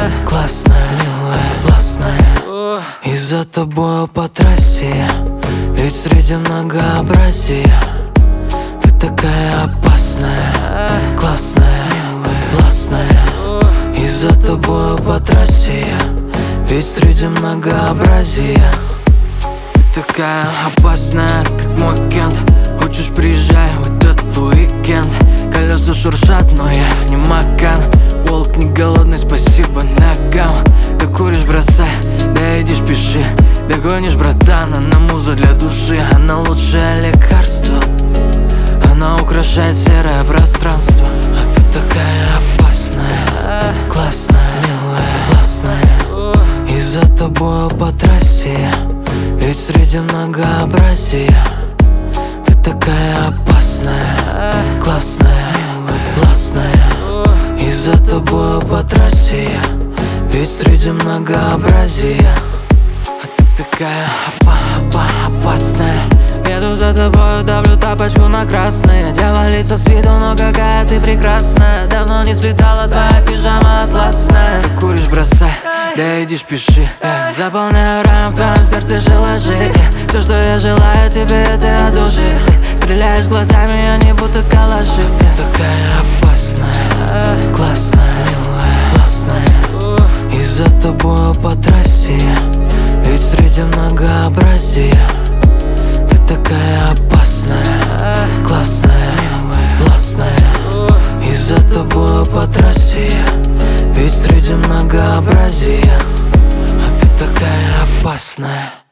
классная, милая, властная. И за тобою по трассе, ведь среди многообразия ты такая опасная, классная, милая, властная. И за тобою по трассе, ведь среди многообразия ты такая опасная, как мой Кент. Хочешь, приезжай в этот уикенд. Колеса шуршат, но я не Макан. Волк не голодный, спасибо ногам. Ты куришь, бросай, да идишь, пиши. Догонишь, братан, она муза для души. Она лучшее лекарство, она украшает серое пространство. А ты такая опасная, классная, милая, властная. И за тобою по трассе, ведь среди многообразия ты такая опасная, классная, милая, властная. И за тобою по трассе, ведь среди многообразия ты такая опасная. Еду за тобою, давлю тапочку на красный. Дева лица с виду, но какая ты прекрасная. Давно не слетала твоя пижама атласная. Ты куришь, бросай, да идишь, пиши. Заполняю район в твоем сердце желажи. Все, что я желаю тебе, это от души. Ты стреляешь глазами, они будто калаши. Ты такая опасная, классная, милая, властная. И за тобою по трассе, ведь среди многообразия ты такая опасная, классная, милая, властная. И за тобою по трассе, ведь среди многообразия ты такая опасная.